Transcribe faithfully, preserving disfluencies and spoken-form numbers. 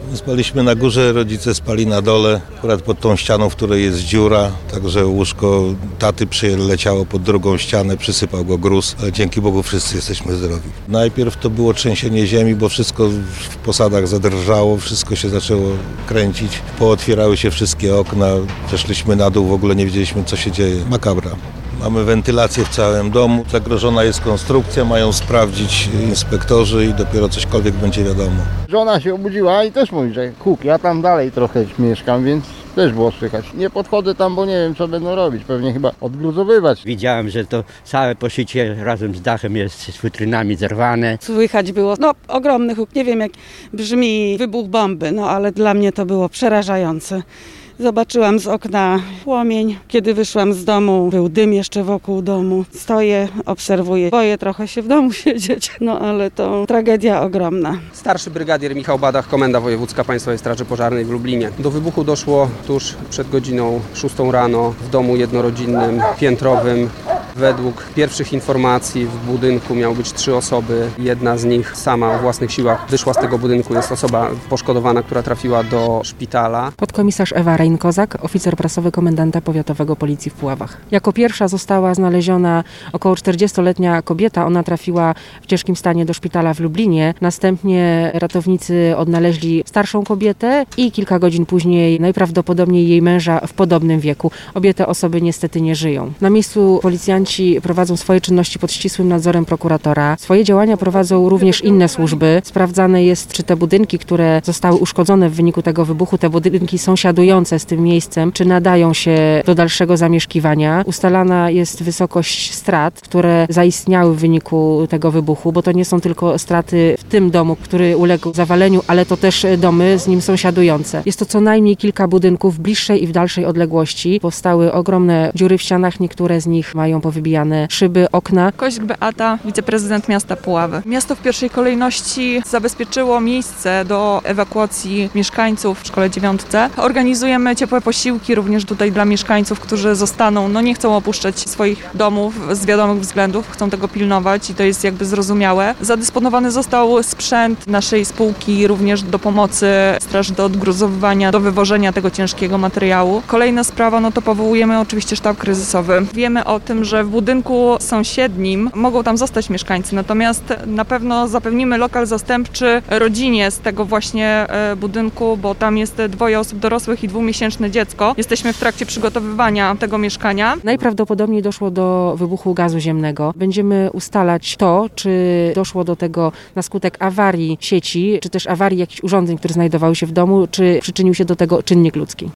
Spaliśmy na górze, rodzice spali na dole, akurat pod tą ścianą, w której jest dziura, także łóżko taty przyleciało pod drugą ścianę, przysypał go gruz, ale dzięki Bogu wszyscy jesteśmy zdrowi. Najpierw to było trzęsienie ziemi, bo wszystko w posadach zadrżało, wszystko się zaczęło kręcić, pootwierały się wszystkie okna, przeszliśmy na dół, w ogóle nie wiedzieliśmy, co się dzieje. Makabra. Mamy wentylację w całym domu, zagrożona jest konstrukcja, mają sprawdzić inspektorzy i dopiero cośkolwiek będzie wiadomo. Żona się obudziła i też mówi, że huk, ja tam dalej trochę mieszkam, więc też było słychać. Nie podchodzę tam, bo nie wiem, co będą robić, pewnie chyba odgruzowywać. Widziałem, że to całe poszycie razem z dachem jest z futrynami zerwane. Słychać było, no ogromny huk, nie wiem jak brzmi wybuch bomby, no ale dla mnie to było przerażające. Zobaczyłam z okna płomień. Kiedy wyszłam z domu, był dym jeszcze wokół domu. Stoję, obserwuję. Boję trochę się w domu siedzieć, no ale to tragedia ogromna. Starszy brygadier Michał Badach, Komenda Wojewódzka Państwowej Straży Pożarnej w Lublinie. Do wybuchu doszło tuż przed godziną szóstą rano w domu jednorodzinnym, piętrowym. Według pierwszych informacji w budynku miały być trzy osoby. Jedna z nich sama o własnych siłach wyszła z tego budynku. Jest osoba poszkodowana, która trafiła do szpitala. Podkomisarz Ewa Rein-Kozak, oficer prasowy komendanta powiatowego Policji w Puławach. Jako pierwsza została znaleziona około czterdziestoletnia kobieta. Ona trafiła w ciężkim stanie do szpitala w Lublinie. Następnie ratownicy odnaleźli starszą kobietę i kilka godzin później najprawdopodobniej jej męża w podobnym wieku. Obie te osoby niestety nie żyją. Na miejscu policjanci prowadzą swoje czynności pod ścisłym nadzorem prokuratora. Swoje działania prowadzą również inne służby. Sprawdzane jest, czy te budynki, które zostały uszkodzone w wyniku tego wybuchu, te budynki sąsiadujące z tym miejscem, czy nadają się do dalszego zamieszkiwania. Ustalana jest wysokość strat, które zaistniały w wyniku tego wybuchu, bo to nie są tylko straty w tym domu, który uległ zawaleniu, ale to też domy z nim sąsiadujące. Jest to co najmniej kilka budynków w bliższej i w dalszej odległości. Powstały ogromne dziury w ścianach, niektóre z nich mają powybijane szyby, okna. Koźk Beata, wiceprezydent miasta Puławy. Miasto w pierwszej kolejności zabezpieczyło miejsce do ewakuacji mieszkańców w szkole dziewiątce. Organizujemy ciepłe posiłki również tutaj dla mieszkańców, którzy zostaną, no nie chcą opuszczać swoich domów z wiadomych względów, chcą tego pilnować i to jest jakby zrozumiałe. Zadysponowany został sprzęt naszej spółki również do pomocy straży, do odgruzowywania, do wywożenia tego ciężkiego materiału. Kolejna sprawa, no to powołujemy oczywiście sztab kryzysowy. Wiemy o tym, że w budynku sąsiednim mogą tam zostać mieszkańcy, natomiast na pewno zapewnimy lokal zastępczy rodzinie z tego właśnie budynku, bo tam jest dwoje osób dorosłych i dwumiesięczne dziecko. Jesteśmy w trakcie przygotowywania tego mieszkania. Najprawdopodobniej doszło do wybuchu gazu ziemnego. Będziemy ustalać to, czy doszło do tego na skutek awarii sieci, czy też awarii jakichś urządzeń, które znajdowały się w domu, czy przyczynił się do tego czynnik ludzki.